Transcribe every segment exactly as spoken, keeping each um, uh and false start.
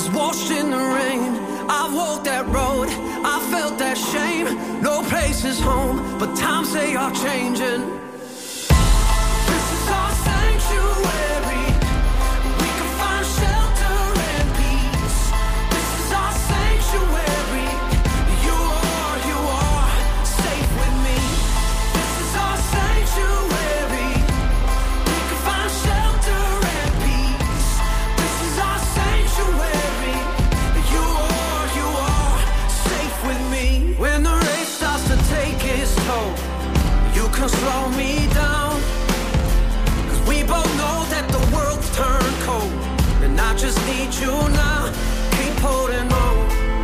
is washed in the rain. I've walked that road, I felt that shame. No place is home, but times they are changing. This is our sanctuary. We can find shelter and peace. This is our sanctuary. You are, you are safe with me. This is our sanctuary. We can find shelter and peace. This is our sanctuary. You are, you are safe with me. When the rain starts to take its toll, you can slow me down. Cause we both know that the world's turned cold, and I just need you now. Keep holding on.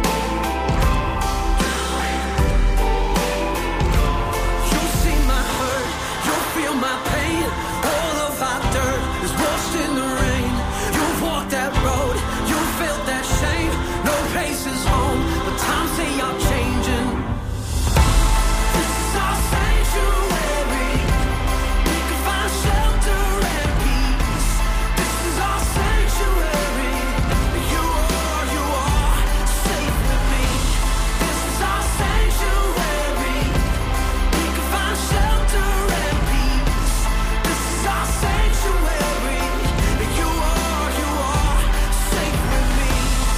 You see my hurt, you feel my pain. All of our dirt is washed in the rain. You've walked that road, you felt that shame. No place is home, but times they are changing. This is our sanctuary. We can find shelter and peace. This is our sanctuary. You are, you are safe with me. This is our sanctuary. We can find shelter and peace. This is our sanctuary. You are, you are safe with me.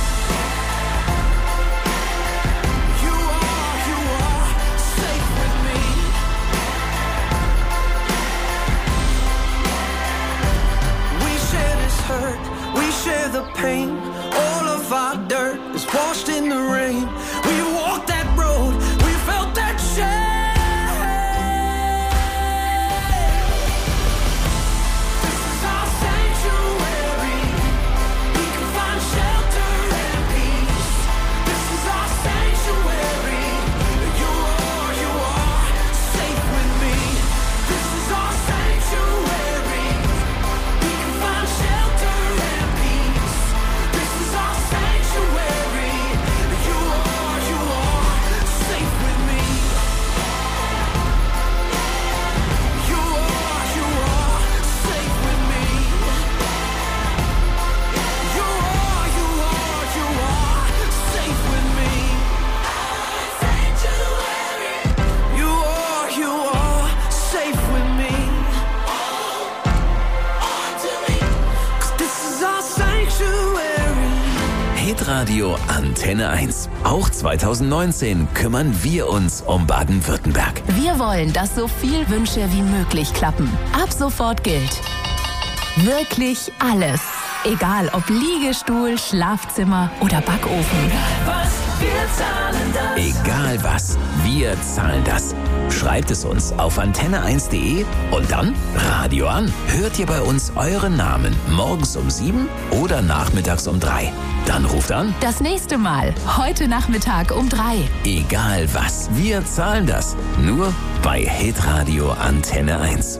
You are, you are safe with me. We share this hurt, we share the pain. All of our dirt is washed in the rain. We walked that road, we felt that shame. This is our sanctuary. We can find shelter and peace. This is our sanctuary. You are, you are safe with me. This is our sanctuary. We can find shelter and peace. This is our sanctuary. You are, you are safe with me. You are, you are safe with me. You are, you are, you are safe with me. Sanctuary. You are, you are safe with me. On to me. 'Cause this is our sanctuary. Hitradio Antenne eins. Auch zweitausendneunzehn kümmern wir uns um Baden-Württemberg. Wir wollen, dass so viel Wünsche wie möglich klappen. Ab sofort gilt: wirklich alles. Egal ob Liegestuhl, Schlafzimmer oder Backofen. Was wir zahlen das. Egal was, wir zahlen das. Schreibt es uns auf antenne eins punkt de und dann Radio an. Hört ihr bei uns euren Namen morgens um sieben oder nachmittags um drei. Dann ruft an. Das nächste Mal, heute Nachmittag um drei. Egal was, wir zahlen das. Nur bei Hitradio Antenne eins.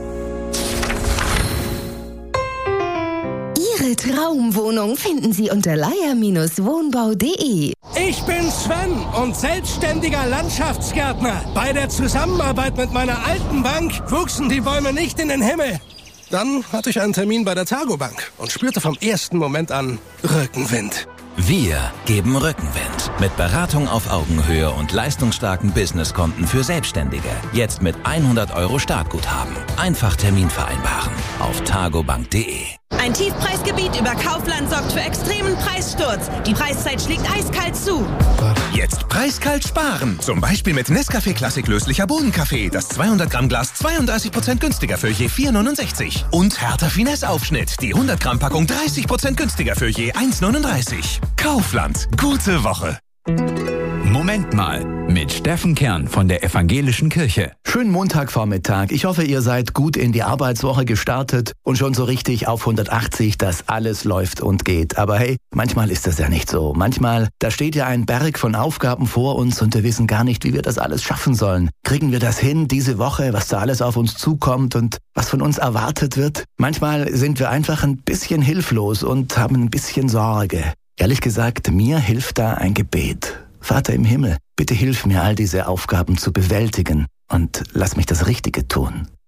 Ihre Traumwohnung finden Sie unter leier Wohnbau punkt de. Ich bin Sven und selbstständiger Landschaftsgärtner. Bei der Zusammenarbeit mit meiner alten Bank wuchsen die Bäume nicht in den Himmel. Dann hatte ich einen Termin bei der Targobank und spürte vom ersten Moment an Rückenwind. Wir geben Rückenwind. Mit Beratung auf Augenhöhe und leistungsstarken Businesskonten für Selbstständige. Jetzt mit hundert Euro Startguthaben. Einfach Termin vereinbaren. Auf targobank punkt de. Ein Tiefpreisgebiet über Kaufland sorgt für extremen Preissturz. Die Preiszeit schlägt eiskalt zu. Jetzt preiskalt sparen. Zum Beispiel mit Nescafé Classic löslicher Bohnenkaffee. Das zweihundert Gramm Glas zweiunddreißig Prozent günstiger für je vier neunundsechzig. Und Hertha Finesse Aufschnitt. Die hundert Gramm Packung dreißig Prozent günstiger für je eins neununddreißig. Kaufland. Gute Woche. Moment mal, mit Steffen Kern von der Evangelischen Kirche. Schönen Montagvormittag. Ich hoffe, ihr seid gut in die Arbeitswoche gestartet und schon so richtig auf hundertachtzig, dass alles läuft und geht. Aber hey, manchmal ist das ja nicht so. Manchmal, da steht ja ein Berg von Aufgaben vor uns und wir wissen gar nicht, wie wir das alles schaffen sollen. Kriegen wir das hin, diese Woche, was da alles auf uns zukommt und was von uns erwartet wird? Manchmal sind wir einfach ein bisschen hilflos und haben ein bisschen Sorge. Ehrlich gesagt, mir hilft da ein Gebet. Vater im Himmel, bitte hilf mir, all diese Aufgaben zu bewältigen und lass mich das Richtige tun.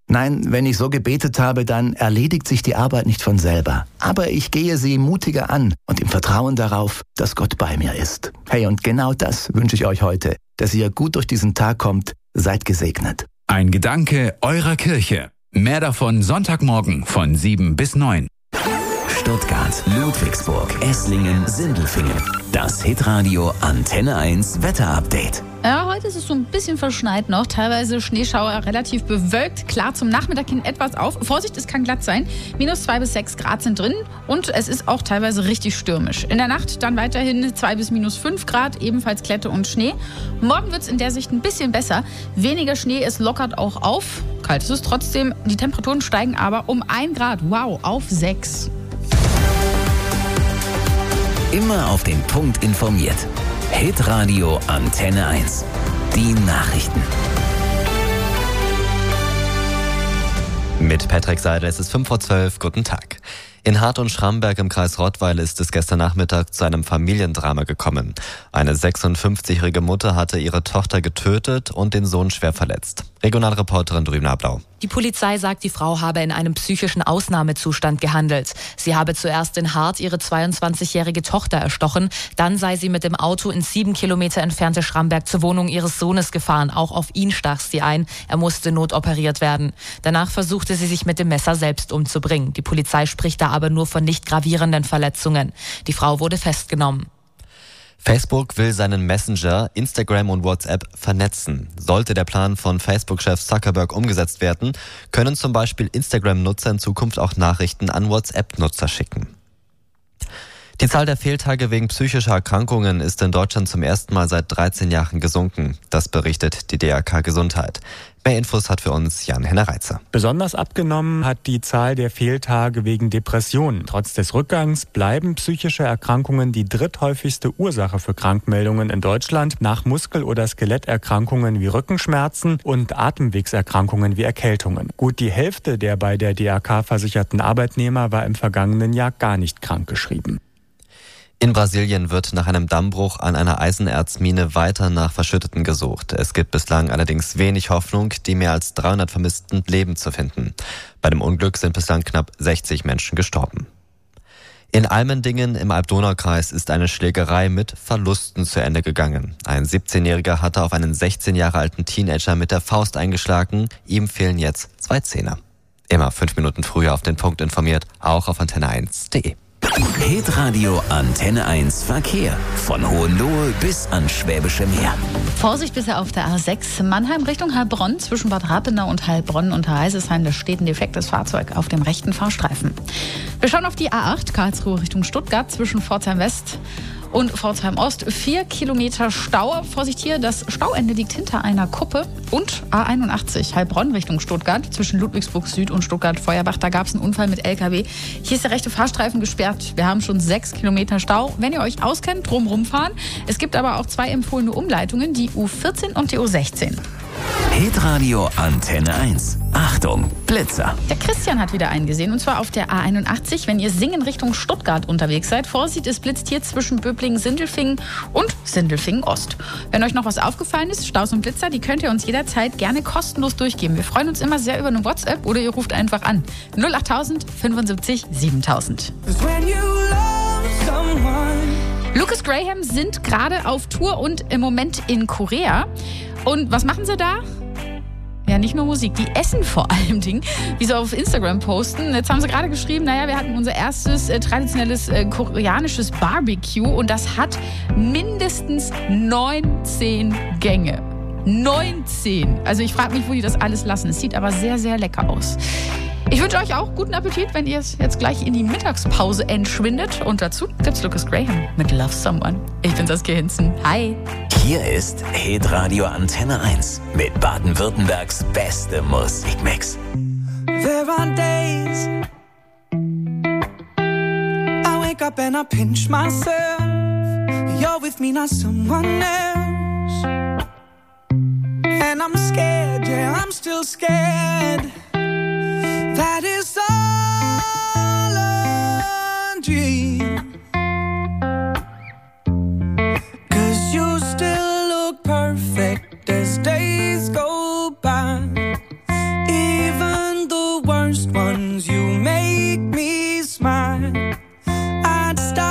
Nein, wenn ich so gebetet habe, dann erledigt sich die Arbeit nicht von selber. Aber ich gehe sie mutiger an und im Vertrauen darauf, dass Gott bei mir ist. Hey, und genau das wünsche ich euch heute, dass ihr gut durch diesen Tag kommt. Seid gesegnet. Ein Gedanke eurer Kirche. Mehr davon Sonntagmorgen von sieben bis neun. Stuttgart, Ludwigsburg, Esslingen, Sindelfingen. Das Hitradio Antenne eins Wetterupdate. Ja, heute ist es so ein bisschen verschneit noch, teilweise Schneeschauer, relativ bewölkt. Klar, zum Nachmittag hin etwas auf. Vorsicht, es kann glatt sein. Minus zwei bis sechs Grad sind drin und es ist auch teilweise richtig stürmisch. In der Nacht dann weiterhin zwei bis minus fünf Grad, ebenfalls Glätte und Schnee. Morgen wird es in der Sicht ein bisschen besser. Weniger Schnee, es lockert auch auf. Kalt ist es trotzdem. Die Temperaturen steigen aber um ein Grad. Wow, auf sechs. Immer auf den Punkt informiert. Hitradio Antenne eins. Die Nachrichten. Mit Patrick Seidel, es ist fünf vor zwölf. Guten Tag. In Hart und Schramberg im Kreis Rottweil ist es gestern Nachmittag zu einem Familiendrama gekommen. Eine sechsundfünfzigjährige Mutter hatte ihre Tochter getötet und den Sohn schwer verletzt. Regionalreporterin Dorina Blau. Die Polizei sagt, die Frau habe in einem psychischen Ausnahmezustand gehandelt. Sie habe zuerst in Hart ihre zweiundzwanzigjährige Tochter erstochen. Dann sei sie mit dem Auto ins sieben Kilometer entfernte Schramberg zur Wohnung ihres Sohnes gefahren. Auch auf ihn stach sie ein. Er musste notoperiert werden. Danach versuchte sie sich mit dem Messer selbst umzubringen. Die Polizei spricht da aber nur von nicht gravierenden Verletzungen. Die Frau wurde festgenommen. Facebook will seinen Messenger, Instagram und WhatsApp vernetzen. Sollte der Plan von Facebook-Chef Zuckerberg umgesetzt werden, können zum Beispiel Instagram-Nutzer in Zukunft auch Nachrichten an WhatsApp-Nutzer schicken. Die Zahl der Fehltage wegen psychischer Erkrankungen ist in Deutschland zum ersten Mal seit dreizehn Jahren gesunken. Das berichtet die D R K Gesundheit. Mehr Infos hat für uns Jan-Henner Reitzer. Besonders abgenommen hat die Zahl der Fehltage wegen Depressionen. Trotz des Rückgangs bleiben psychische Erkrankungen die dritthäufigste Ursache für Krankmeldungen in Deutschland nach Muskel- oder Skeletterkrankungen wie Rückenschmerzen und Atemwegserkrankungen wie Erkältungen. Gut die Hälfte der bei der D R K versicherten Arbeitnehmer war im vergangenen Jahr gar nicht krankgeschrieben. In Brasilien wird nach einem Dammbruch an einer Eisenerzmine weiter nach Verschütteten gesucht. Es gibt bislang allerdings wenig Hoffnung, die mehr als dreihundert Vermissten Leben zu finden. Bei dem Unglück sind bislang knapp sechzig Menschen gestorben. In Almendingen im Alb-Donau-Kreis ist eine Schlägerei mit Verlusten zu Ende gegangen. Ein siebzehnjähriger hatte auf einen sechzehn Jahre alten Teenager mit der Faust eingeschlagen. Ihm fehlen jetzt zwei Zähne. Immer fünf Minuten früher auf den Punkt informiert, auch auf antenne eins punkt de. Hitradio Antenne eins Verkehr. Von Hohenlohe bis ans Schwäbische Meer. Vorsicht bisher auf der A sechs Mannheim Richtung Heilbronn zwischen Bad Rappenau und Heilbronn unter Heisesheim. Da steht ein defektes Fahrzeug auf dem rechten Fahrstreifen. Wir schauen auf die A acht Karlsruhe Richtung Stuttgart zwischen Pforzheim West und Pforzheim Ost. Vier Kilometer Stau. Vorsicht hier, das Stauende liegt hinter einer Kuppe. Und A einundachtzig Heilbronn Richtung Stuttgart zwischen Ludwigsburg Süd und Stuttgart-Feuerbach. Da gab es einen Unfall mit L K W. Hier ist der rechte Fahrstreifen gesperrt. Wir haben schon sechs Kilometer Stau. Wenn ihr euch auskennt, drumherum fahren. Es gibt aber auch zwei empfohlene Umleitungen, die U vierzehn und die U sechzehn. Hitradio Antenne eins. Achtung, Blitzer. Der Christian hat wieder einen gesehen, und zwar auf der A einundachtzig. Wenn ihr Singen Richtung Stuttgart unterwegs seid, Vorsicht, es blitzt hier zwischen Böblingen-Sindelfingen und Sindelfingen-Ost. Wenn euch noch was aufgefallen ist, Staus und Blitzer, die könnt ihr uns jederzeit gerne kostenlos durchgeben. Wir freuen uns immer sehr über eine WhatsApp oder ihr ruft einfach an. null achttausend fünfundsiebzig siebentausend. Lucas Graham sind gerade auf Tour und im Moment in Korea. Und was machen sie da? Ja, nicht nur Musik, die essen vor allem Dingen, wie sie auf Instagram posten. Jetzt haben sie gerade geschrieben, naja, wir hatten unser erstes äh, traditionelles äh, koreanisches Barbecue und das hat mindestens neunzehn Gänge. neunzehn! Also ich frage mich, wo die das alles lassen. Es sieht aber sehr, sehr lecker aus. Ich wünsche euch auch guten Appetit, wenn ihr es jetzt gleich in die Mittagspause entschwindet. Und dazu gibt's Lucas Graham mit Love Someone. Ich bin Saskia Hinzen. Hi! Hier ist Hitradio Antenne eins mit Baden-Württembergs beste Musikmix. There are days I wake up and I pinch myself. You're with me, not someone else. And I'm scared, yeah, I'm still scared. That is all a dream. 'Cause you still look perfect as days go by. Even make me